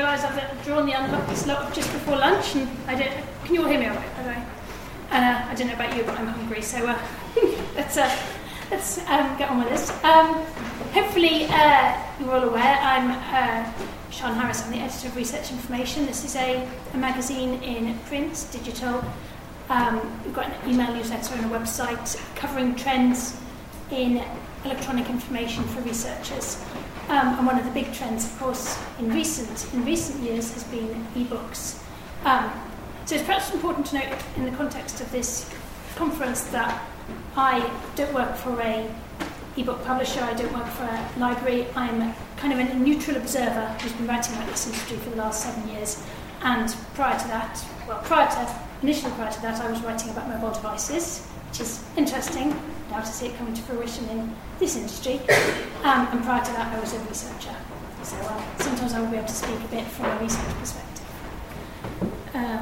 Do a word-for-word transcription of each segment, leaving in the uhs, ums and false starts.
realise I've drawn the unlucky slot just before lunch, and I don't. Can you all hear me all right, by the way? Uh, I don't know about you, but I'm hungry, so uh, let's, uh, let's um, get on with this. Um, hopefully, uh, you're all aware, I'm uh, Sian Harris, I'm the editor of Research Information. This is a, a magazine in print, digital. Um, we've got an email newsletter and a website covering trends in electronic information for researchers. Um, and one of the big trends, of course, in recent in recent years has been e-books. Um, so it's perhaps important to note in the context of this conference that I don't work for a e-book publisher, I don't work for a library, I'm kind of a neutral observer who's been writing about this industry for the last seven years. And prior to that, well, prior to, initially prior to that, I was writing about mobile devices, which is interesting, now to see it coming to fruition in this industry. Um, and prior to that, I was a researcher. So uh, sometimes I will be able to speak a bit from a research perspective. Uh,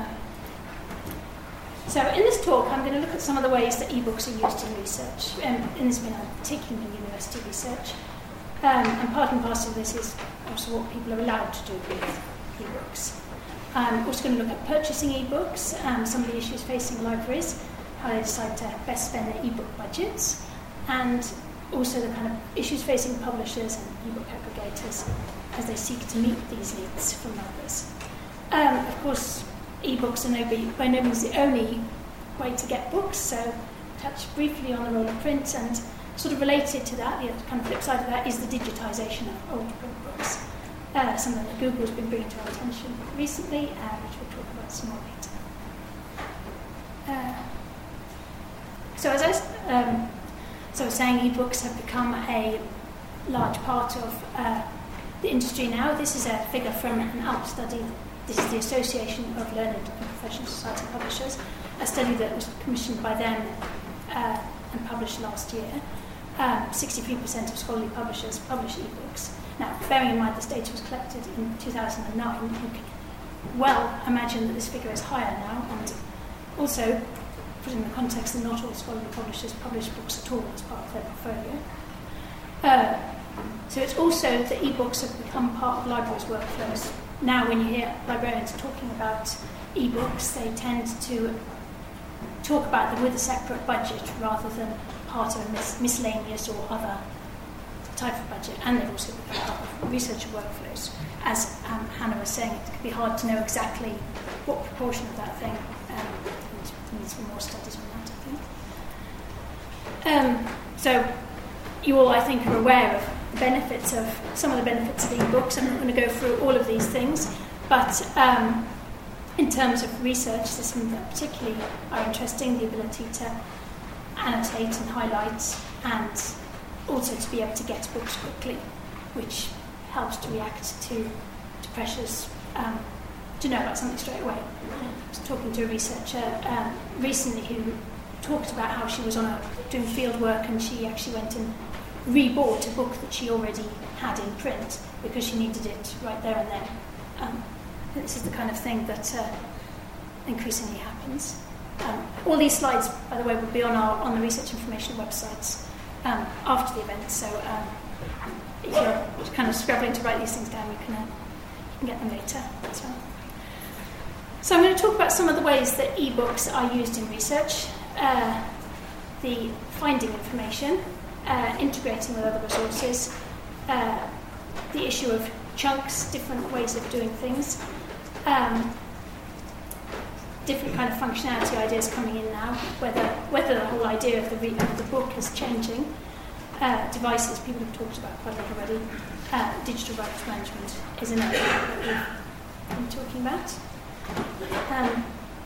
so in this talk, I'm going to look at some of the ways that e-books are used in research. Um, and this has been particularly in university research. Um, and part and parcel of this is also what people are allowed to do with e-books. I'm also going to look at purchasing e-books, um, some of the issues facing libraries, how they decide to best spend their e-book budgets, and also the kind of issues facing publishers and e-book aggregators as they seek to meet these needs from libraries. Um, of course, e-books are no be, by no means the only way to get books, so touch briefly on the role of print, and sort of related to that, the kind of flip side of that is the digitisation of old print books. Uh, something that Google's been bringing to our attention recently, uh, which we'll talk about some more later. Uh, so as I, um, so I was saying, e-books have become a large part of uh, the industry now. This is a figure from an A L P study. This is the Association of Learned and Professional Society Publishers, a study that was commissioned by them uh, and published last year. Um, sixty-three percent of scholarly publishers publish e-books. Now, bearing in mind this data was collected in two thousand nine, you can well imagine that this figure is higher now, and also put in the context that not all scholarly publishers publish books at all as part of their portfolio. Uh, so it's also that e-books have become part of libraries' workflows. Now, when you hear librarians talking about e-books, they tend to talk about them with a separate budget rather than part of a mis- miscellaneous or other type of budget, and they've also become part of researcher workflows. As um, Hannah was saying, it can be hard to know exactly what proportion of that thing um, needs for more studies on that, I think. Um, so you all, I think, are aware of the benefits of, some of the benefits of e-books. I'm not going to go through all of these things, but um, in terms of research, there's some that particularly are interesting, the ability to annotate and highlight, and also to be able to get books quickly, which helps to react to, to pressures um, to know about something straight away. I was talking to a researcher um, recently who talked about how she was on a, doing field work, and she actually went and rebought a book that she already had in print because she needed it right there and then. Um, this is the kind of thing that uh, increasingly happens. Um, all these slides, by the way, will be on our on the Research Information websites um, after the event, so um, if you're kind of scrabbling to write these things down, you can, uh, you can get them later as well. So I'm going to talk about some of the ways that e-books are used in research, uh, the finding information, uh, integrating with other resources, uh, the issue of chunks, different ways of doing things, um, different kind of functionality ideas coming in now, whether whether the whole idea of the, re- of the book is changing, uh, devices, people have talked about quite a lot already, uh, digital rights management is another that we've been talking about. Um,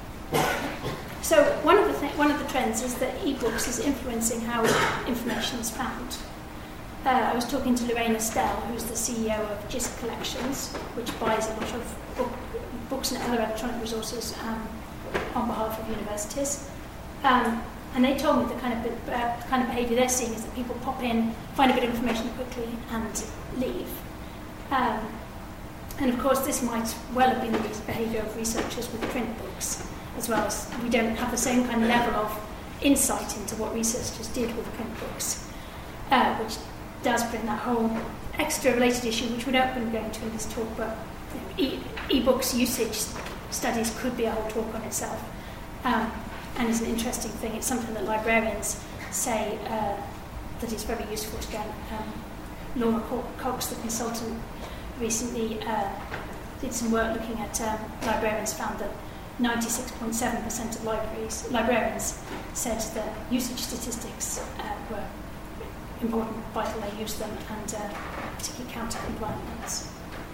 so one of the th- one of the trends is that e-books is influencing how information is found. Uh, I was talking to Lorraine Estelle, who's the C E O of G I S C Collections, which buys a lot of book, books and other electronic resources um, on behalf of universities. Um, and they told me the kind of uh, the kind of behaviour they're seeing is that people pop in, find a bit of information quickly, and leave. Um, and of course, this might well have been the behaviour of researchers with print books, as well as we don't have the same kind of level of insight into what researchers did with print books, uh, which does bring that whole extra related issue, which we're not going to go into in this talk, but e- e-books usage studies could be a whole talk on itself, um, and it's an interesting thing. It's something that librarians say uh, that is very useful to get. Um, Laura Cox, the consultant, recently uh, did some work looking at um, librarians, found that ninety-six point seven percent of libraries, librarians said that usage statistics uh, were important, vital, they used them, and uh, particularly counter-compliant ones.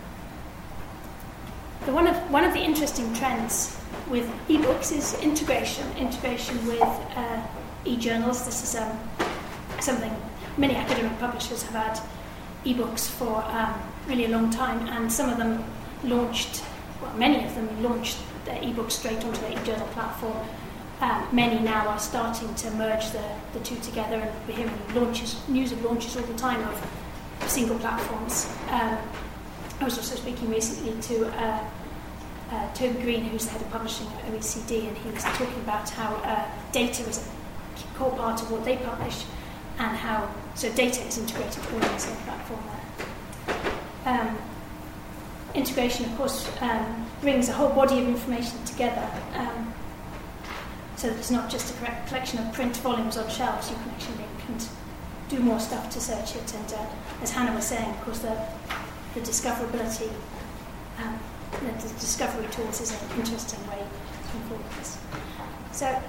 The one of, one of the interesting trends with ebooks is integration, integration with uh, e-journals. This is um, something many academic publishers have had ebooks for um, really a long time, and some of them launched, well, many of them launched their ebooks straight onto their e-journal platform. Um, many now are starting to merge the, the two together, and we're hearing launches, news of launches all the time of single platforms. Um, I was also speaking recently to uh, uh, Toby Green, who's the head of publishing at O E C D, and he was talking about how uh, data is a core part of what they publish, and how so data is integrated all in the same platform there. Um, integration, of course, um, brings a whole body of information together, um, so that it's not just a correct collection of print volumes on shelves. You can actually link and do more stuff to search it. And uh, as Hannah was saying, of course, the, the discoverability, um, the, the discovery tools is an interesting way to move forward this. So,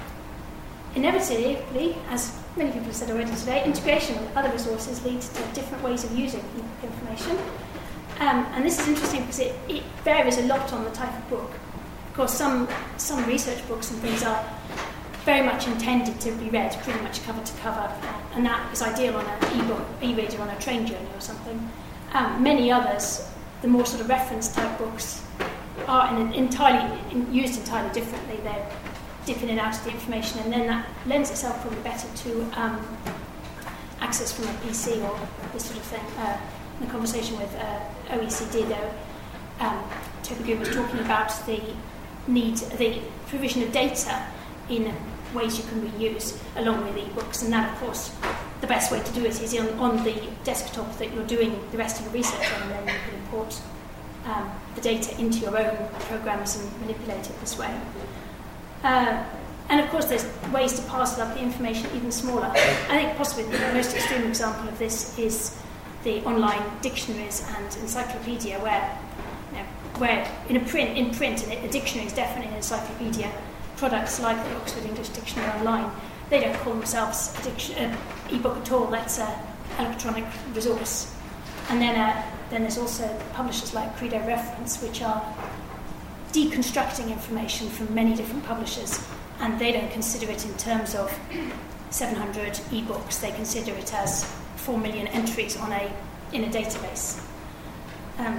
inevitably, as many people have said already today, integration with other resources leads to different ways of using information. Um, and this is interesting because it, it varies a lot on the type of book. Of course, some, some research books and things are very much intended to be read pretty much cover to cover, and that is ideal on an e-book, e-reader on a train journey or something. Um, many others, the more sort of reference type books, are in entirely in, used entirely differently. They're dipping in and out of the information, and then that lends itself probably better to um, access from a P C or this sort of thing. Uh, in the conversation with uh, O E C D, though, um, Toby Green was talking about the need, the provision of data in ways you can reuse along with e-books, and that, of course, the best way to do it is on, on the desktop that you're doing the rest of your research on, and then you can import um, the data into your own programs and manipulate it this way. Uh, and of course, there's ways to parcel up the information even smaller. I think possibly the most extreme example of this is the online dictionaries and encyclopedia, where, you know, where in a print, in print, and a dictionary is definitely an encyclopedia. Products like the Oxford English Dictionary Online, they don't call themselves an uh, e-book at all. That's an electronic resource. And then, uh, then there's also publishers like Credo Reference, which are deconstructing information from many different publishers, and they don't consider it in terms of seven hundred e-books. They consider it as four million entries on a in a database. Um,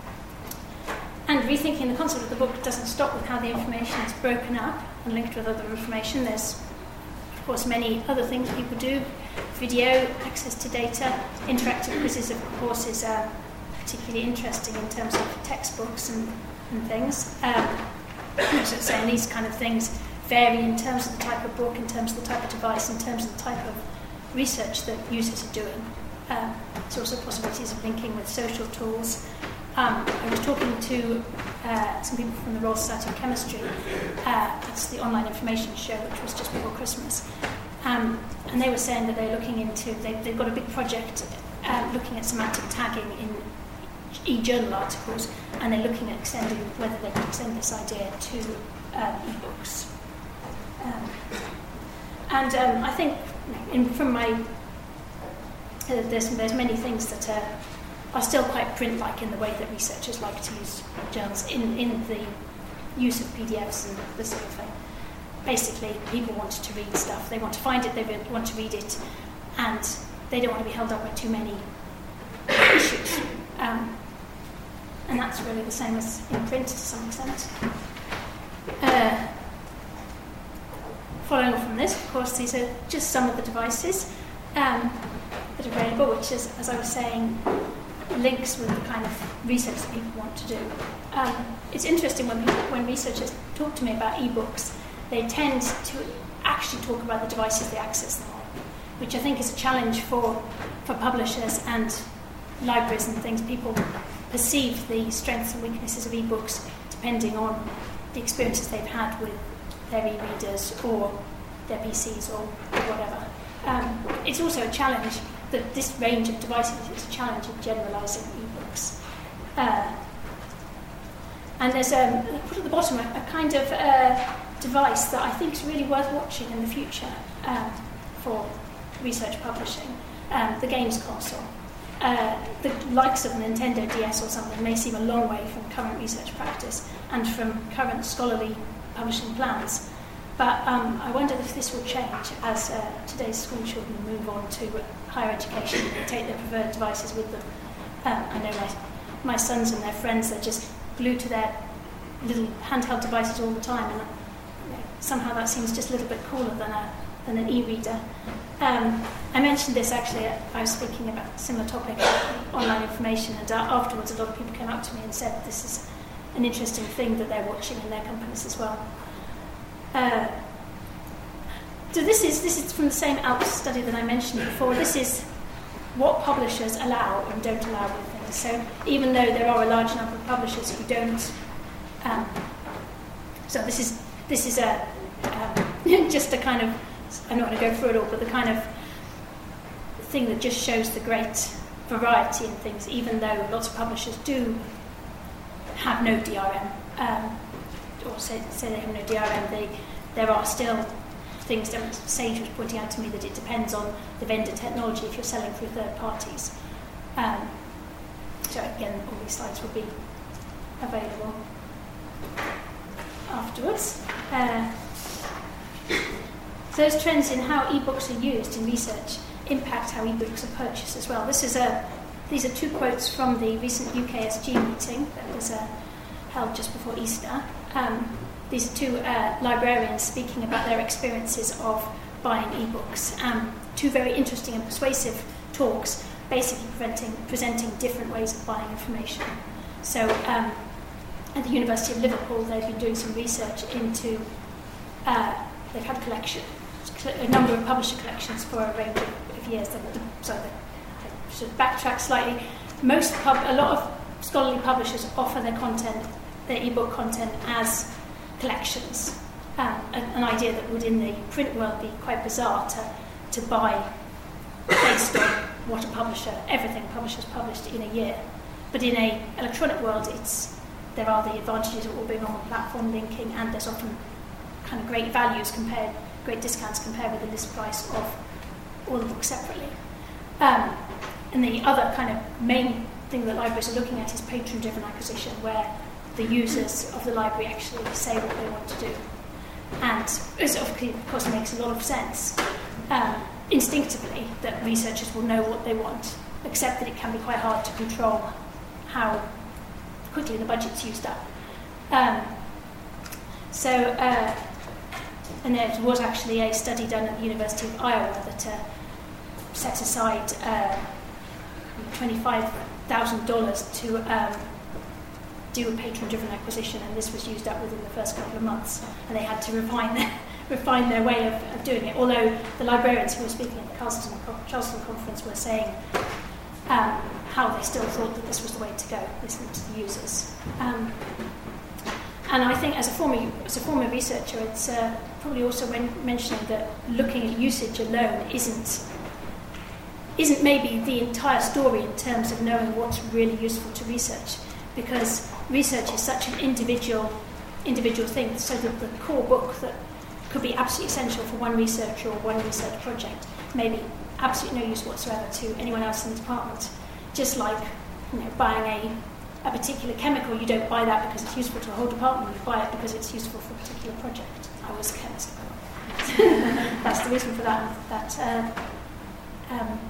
and rethinking the concept of the book doesn't stop with how the information is broken up and linked with other information. There's, of course, many other things people do: video, access to data, interactive quizzes, of course, is uh, particularly interesting in terms of textbooks and and things. Um, so saying these kind of things vary in terms of the type of book, in terms of the type of device, in terms of the type of research that users are doing. Um, there's also possibilities of linking with social tools. Um, I was talking to uh, some people from the Royal Society of Chemistry. Uh, that's the online information show, which was just before Christmas. Um, and they were saying that they're looking into, they, they've got a big project uh, looking at semantic tagging in e-journal articles, and they're looking at extending, whether they can extend this idea to uh, e-books. Um, and um, I think in, from my, uh, there's, there's many things that are, are still quite print-like in the way that researchers like to use journals, in, in the use of P D Fs and this sort of thing. Basically, people want to read stuff. They want to find it, they want to read it, and they don't want to be held up by too many issues. Um, and that's really the same as in print to some extent. Uh, following on from this, of course, these are just some of the devices um, that are available, which is, as I was saying, links with the kind of research that people want to do. Um, it's interesting when people, when researchers talk to me about e-books, they tend to actually talk about the devices they access them on, which I think is a challenge for, for publishers and libraries and things. People perceive the strengths and weaknesses of ebooks depending on the experiences they've had with their e-readers or their P Cs or, or whatever. Um, it's also a challenge that this range of devices is a challenge in generalising ebooks. Uh, and there's um, put at the bottom a, a kind of uh, device that I think is really worth watching in the future um, for research publishing, um, the games console. Uh, the likes of Nintendo D S or something may seem a long way from current research practice and from current scholarly publishing plans. But um, I wonder if this will change as uh, today's school children move on to higher education and take their preferred devices with them. Um, I know my, my sons and their friends, they're just glued to their little handheld devices all the time, and you know, somehow that seems just a little bit cooler than, a, than an e-reader. Um, I mentioned this actually, I was speaking about a similar topic, online information, and uh, afterwards a lot of people came up to me and said this is an interesting thing that they're watching in their companies as well. Uh, so this is this is from the same ALPS study that I mentioned before. This is what publishers allow and don't allow with things. So even though there are a large number of publishers who don't, um, so this is this is a um, just a kind of, I'm not going to go through it all, but the kind of thing that just shows the great variety in things. Even though lots of publishers do have no D R M. Um, or say, say they have no D R M, they, there are still things that Sage was pointing out to me that it depends on the vendor technology if you're selling through third parties. Um, so again, all these slides will be available afterwards. Uh, those trends in how ebooks are used in research impact how ebooks are purchased as well. This is a, these are two quotes from the recent U K S G meeting that was uh, held just before Easter. Um, these are two uh, librarians speaking about their experiences of buying ebooks. Um, two very interesting and persuasive talks, basically presenting, presenting different ways of buying information. So um, at the University of Liverpool, they've been doing some research into, uh, they've had collection, a number of publisher collections for a range of, of years. The, the, sorry, I should backtrack slightly. Most pub, a lot of scholarly publishers offer their content, their ebook content, as collections. Um, an, an idea that would, in the print world, be quite bizarre to, to buy based on what a publisher, everything publishers published in a year. But in a electronic world, it's there are the advantages of all being on the platform, linking, and there's often kind of great values compared, great discounts compared with the list price of all the books separately. Um, and the other kind of main thing that libraries are looking at is patron-driven acquisition, where the users of the library actually say what they want to do. And it of course makes a lot of sense um, instinctively that researchers will know what they want, except that it can be quite hard to control how quickly the budget's used up. Um, so, uh, and there was actually a study done at the University of Iowa that uh, set aside uh, twenty-five thousand dollars to um, do a patron-driven acquisition, and this was used up within the first couple of months, and they had to refine their, refine their way of, of doing it. Although the librarians who were speaking at the Charleston, Charleston conference were saying um, how they still thought that this was the way to go, listening to the users. Um, and I think as a former, as a former researcher, it's uh, probably also when mentioning that looking at usage alone isn't isn't maybe the entire story in terms of knowing what's really useful to research, because research is such an individual individual thing, so that the core book that could be absolutely essential for one researcher or one research project may be absolutely no use whatsoever to anyone else in the department. Just like, you know, buying a, a particular chemical, you don't buy that because it's useful to a whole department, you buy it because it's useful for a particular project. I was a chemist. That's the reason for that, that uh, um,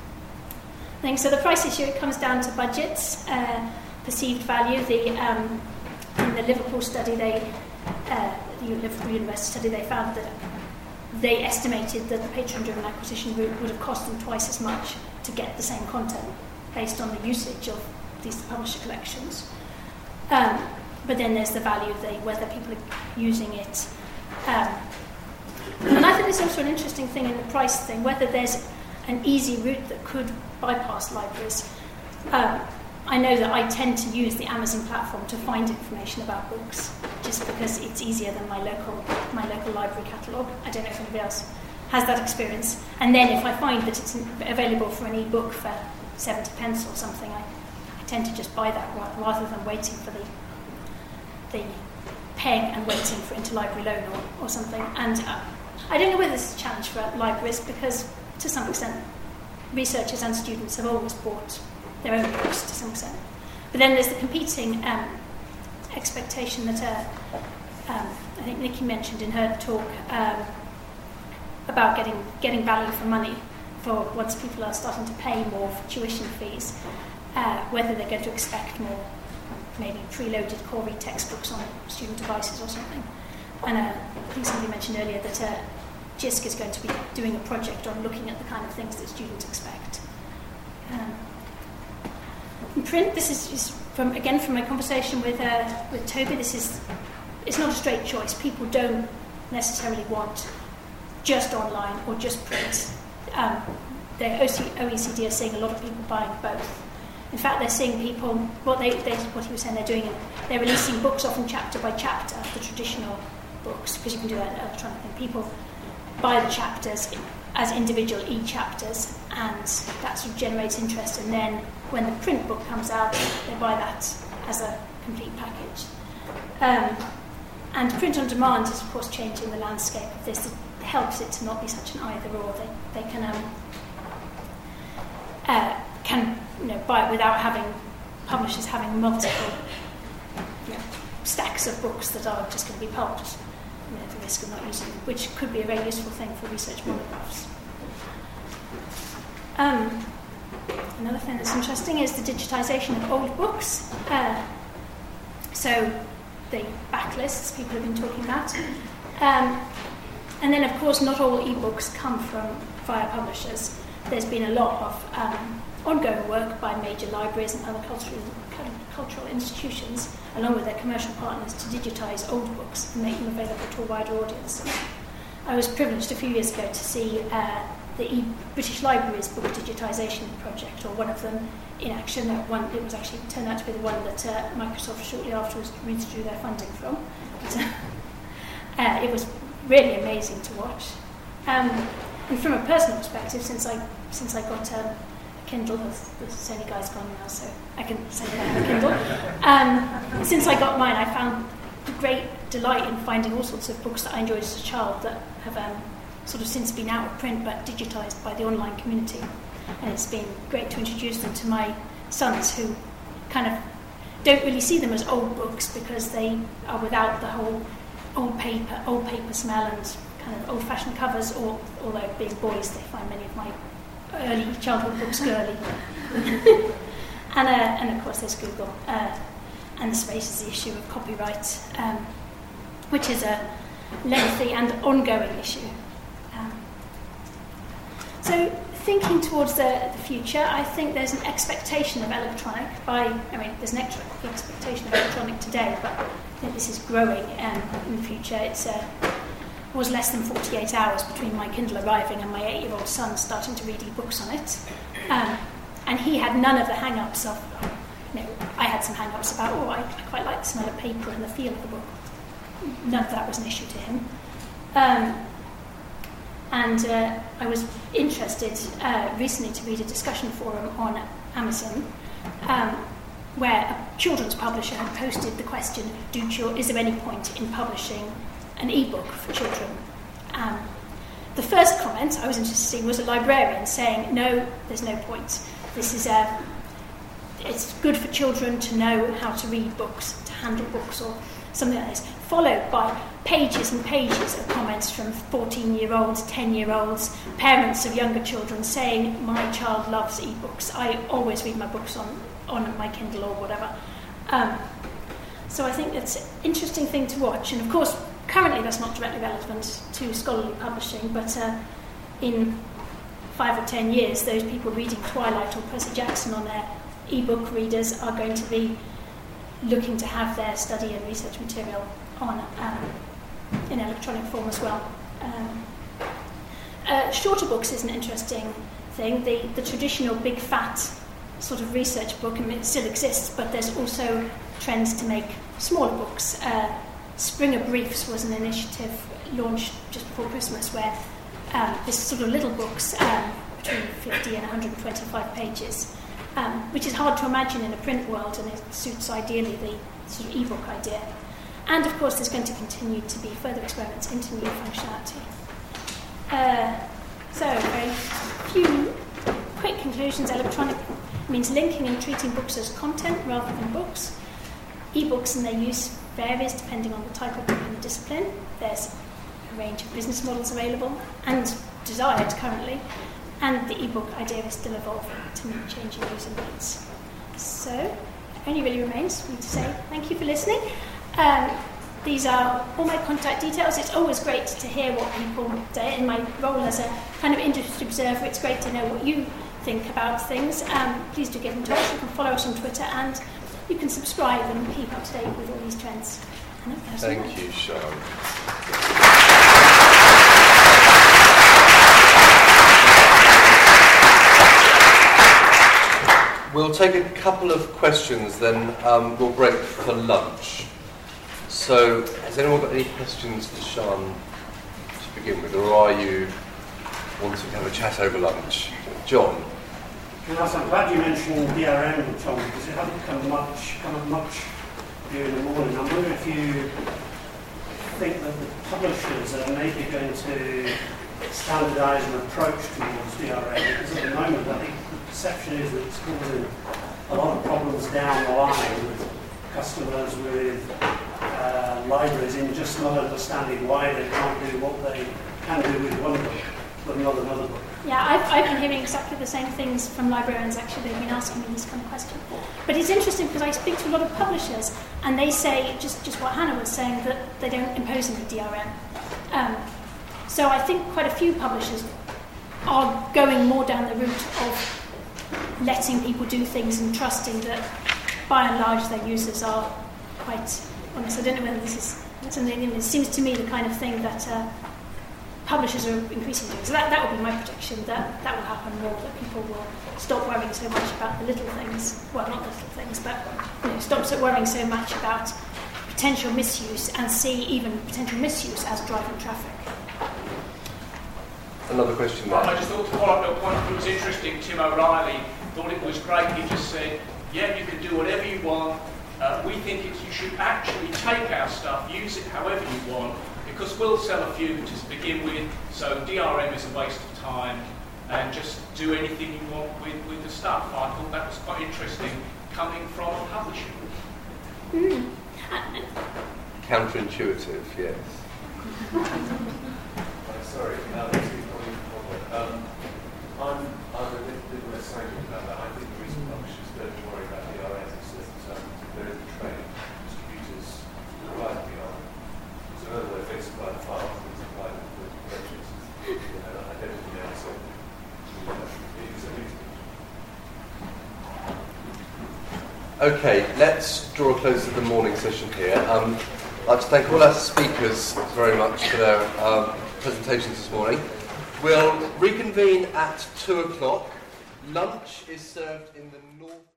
thing. So the price issue, it comes down to budgets, uh, perceived value. The um, in the Liverpool study, they uh, the Liverpool University study, they found that they estimated that the patron-driven acquisition route would have cost them twice as much to get the same content based on the usage of these publisher collections. Um, but then there's the value of the, whether people are using it. Um, and I think there's also an interesting thing in the price thing, whether there's an easy route that could bypass libraries. Um, I know that I tend to use the Amazon platform to find information about books, just because it's easier than my local my local library catalogue. I don't know if anybody else has that experience. And then if I find that it's available for an e-book for seventy pence or something, I, I tend to just buy that rather than waiting for the the paying and waiting for interlibrary loan or, or something. And uh, I don't know whether this is a challenge for libraries, because to some extent researchers and students have always bought their own books to some extent. But then there's the competing um, expectation that uh, um, I think Nikki mentioned in her talk um, about getting getting value for money for once people are starting to pay more for tuition fees, uh, whether they're going to expect more maybe preloaded core read textbooks on student devices or something. And uh, I think somebody mentioned earlier that uh, JISC is going to be doing a project on looking at the kind of things that students expect. Um, in print, this is, is from again from my conversation with uh, with Toby. This is it's not a straight choice. People don't necessarily want just online or just print. Um, the O E C D are seeing a lot of people buying both. In fact, they're seeing people, what they, they what he was saying they're doing, they're releasing books often chapter by chapter, the traditional books, because you can do that electronically. People buy the chapters as individual e-chapters, and that sort of generates interest, and then when the print book comes out, they buy that as a complete package. Um, and print on demand is, of course, changing the landscape of this. It helps it to not be such an either-or. They, they can um, uh, can you know, buy it without having publishers having multiple you know, stacks of books that are just going to be published. You know, the risk of not using them, which could be a very useful thing for research monographs. Um, another thing that's interesting is the digitisation of old books. Uh, so the backlists people have been talking about. Um, and then, of course, not all e-books come from via publishers. There's been a lot of um, ongoing work by major libraries and other cultural, cultural institutions, along with their commercial partners, to digitise old books and make them available to a wider audience. I was privileged a few years ago to see uh, the e- British Library's book digitisation project, or one of them, in action. That one, it was actually turned out to be the one that uh, Microsoft shortly afterwards withdrew their funding from. But, uh, uh, it was really amazing to watch. Um, and from a personal perspective, since I since I got um, Kindle, the, the Sony guy's gone now, so I can say that I have a Kindle. Um, since I got mine, I found great delight in finding all sorts of books that I enjoyed as a child that have um, sort of since been out of print but digitised by the online community. And it's been great to introduce them to my sons, who kind of don't really see them as old books because they are without the whole old paper, old paper smell and kind of old-fashioned covers, or although being boys, they find many of my early childhood books girly. and, uh, and of course there's Google. Uh, and the space is the issue of copyright, um, which is a lengthy and ongoing issue. Um, so thinking towards the, the future, I think there's an expectation of electronic by, I mean, there's an ex- expectation of electronic today, but I think this is growing um, in the future. It's uh, was less than forty-eight hours between my Kindle arriving and my eight-year-old son starting to read e-books on it. Um, and he had none of the hang-ups of, you know, I had some hang-ups about, oh, I, I quite like the smell of paper and the feel of the book. None of that was an issue to him. Um, and uh, I was interested uh, recently to read a discussion forum on Amazon um, where a children's publisher had posted the question, Do chil- is there any point in publishing an e-book for children? Um, the first comment I was interested in was a librarian saying, no, there's no point. This is a, it's good for children to know how to read books, to handle books or something like this, followed by pages and pages of comments from fourteen-year-olds, ten-year-olds, parents of younger children saying, my child loves e-books. I always read my books on, on my Kindle or whatever. Um, so I think it's an interesting thing to watch. And of course, currently that's not directly relevant to scholarly publishing, but uh, in five or ten years, those people reading Twilight or Percy Jackson on their e-book readers are going to be looking to have their study and research material on um, in electronic form as well. Um, uh, shorter books is an interesting thing. The, the traditional big fat sort of research book, and it still exists, but there's also trends to make smaller books. Uh, Springer Briefs was an initiative launched just before Christmas where um, this sort of little books, um, between fifty and one hundred twenty-five pages, um, which is hard to imagine in a print world, and it suits ideally the sort of e-book idea. And of course there's going to continue to be further experiments into new functionality. Uh, so a few quick conclusions. Electronic means linking and treating books as content rather than books. E-books and their use varies depending on the type of book and the discipline. There's a range of business models available and desired currently, and the e-book idea is still evolving to meet changing user needs. So it only really remains for me to say thank you for listening. Um, these are all my contact details. It's always great to hear what people say. In my role as a kind of industry observer, it's great to know what you think about things. Um, please do get in touch. You can follow us on Twitter, and you can subscribe and keep up to date with all these trends. Thank you, Sian. We'll take a couple of questions, then um, we'll break for lunch. So, has anyone got any questions for Sian to begin with, or are you wanting to have a chat over lunch? John? Yes, I'm glad you mentioned D R M, Tom, because it hasn't come much, come up much during the morning. I'm wondering if you think that the publishers are maybe going to standardise an approach towards D R M, because at the moment I think the perception is that it's causing a lot of problems down the line with customers, with uh, libraries, in just not understanding why they can't do what they can do with one book, but not another book. Yeah, I've, I've been hearing exactly the same things from librarians, actually. They've been asking me this kind of question. But it's interesting because I speak to a lot of publishers, and they say, just, just what Hannah was saying, that they don't impose any D R M. Um, so I think quite a few publishers are going more down the route of letting people do things and trusting that, by and large, their users are quite honest. I don't know whether this is something, it seems to me the kind of thing that uh, publishers are increasingly doing. So that, that would be my prediction, that that will happen more, that people will stop worrying so much about the little things, well, not the little things, but you know, stop worrying so much about potential misuse and see even potential misuse as driving traffic. Another question there. I just thought to follow up the point, it was interesting, Tim O'Reilly thought it was great. He just said, yeah, you can do whatever you want. Uh, we think it's, you should actually take our stuff, use it however you want, because we'll sell a few to begin with, so D R M is a waste of time, and just do anything you want with, with the stuff. I thought that was quite interesting, coming from a publisher. Mm. Counterintuitive, yes. Uh, sorry, uh, this is probably um, I'm, I'm a little, little less sanguine about that. I think the reason publishers don't worry about D R M is that um, there is a trade. Distributors provide D R M. So in other words, they supply the files, they supply the approaches, and identity now, so it's a reason. Okay, let's draw a close to the morning session here. Um, I'd like to thank all our speakers very much for their um, presentations this morning. We'll reconvene at two o'clock. Lunch is served in the north.